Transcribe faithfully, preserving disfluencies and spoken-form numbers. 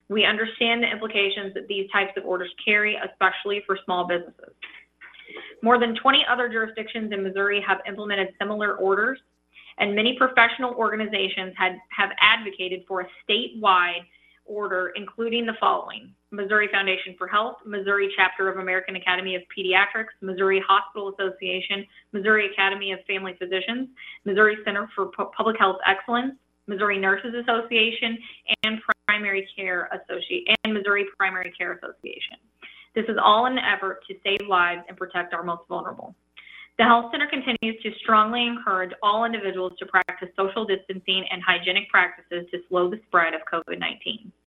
We understand the implications that these types of orders carry, especially for small businesses. More than twenty other jurisdictions in Missouri have implemented similar orders, and many professional organizations had, have advocated for a statewide order, including the following: Missouri Foundation for Health, Missouri Chapter of American Academy of Pediatrics, Missouri Hospital Association, Missouri Academy of Family Physicians, Missouri Center for Public Health Excellence, Missouri Nurses Association, and Primary Care Association, and Missouri Primary Care Association. This is all in an effort to save lives and protect our most vulnerable. The Health Center continues to strongly encourage all individuals to practice social distancing and hygienic practices to slow the spread of COVID nineteen.